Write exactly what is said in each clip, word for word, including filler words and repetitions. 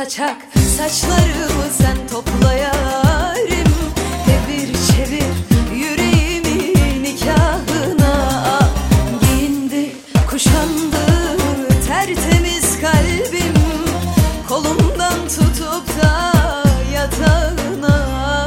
saçak saçlarımı sen topla yarim. Devir çevir yüreğimi nikahına. Giyindi kuşandı tertemiz kalbim, kolumdan tutup da yatağına.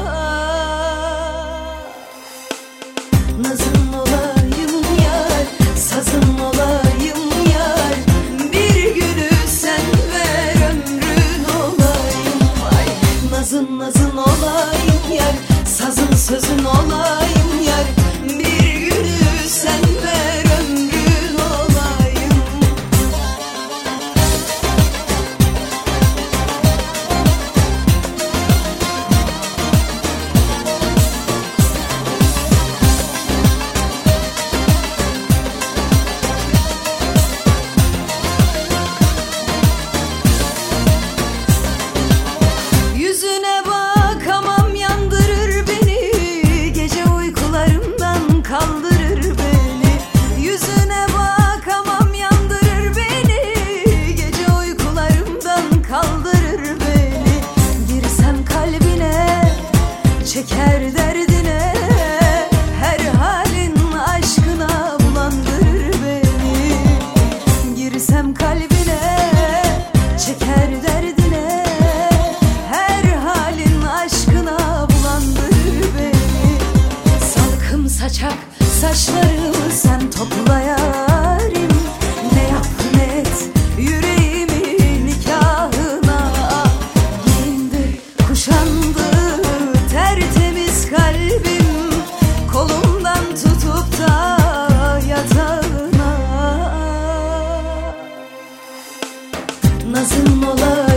Nazın olayım yar, sazın olayım yar, bir günü sen ver ömrün olayım. Ay, nazın nazın olayım yar, sazın sözün olayım yar, bir günü sen ver ömrün olayım. Yüzüne bakamam, yandırır beni, gece uykularımdan kaldırır beni. Yüzüne bakamam, yandırır beni, gece uykularımdan kaldırır beni. Girsem kalbine, çeker derdine, her halin aşkına bulandırır beni. Girsem kalbine, çeker derdine, her halin aşkına bulandırır beni. Salkım saçak saçlarımı sen topla yarim. Ne yap ne et yüreğimi nikahına. Giyindi kuşandı tertemiz kalbim, kolumdan tutup da yatağına. Nazın olayım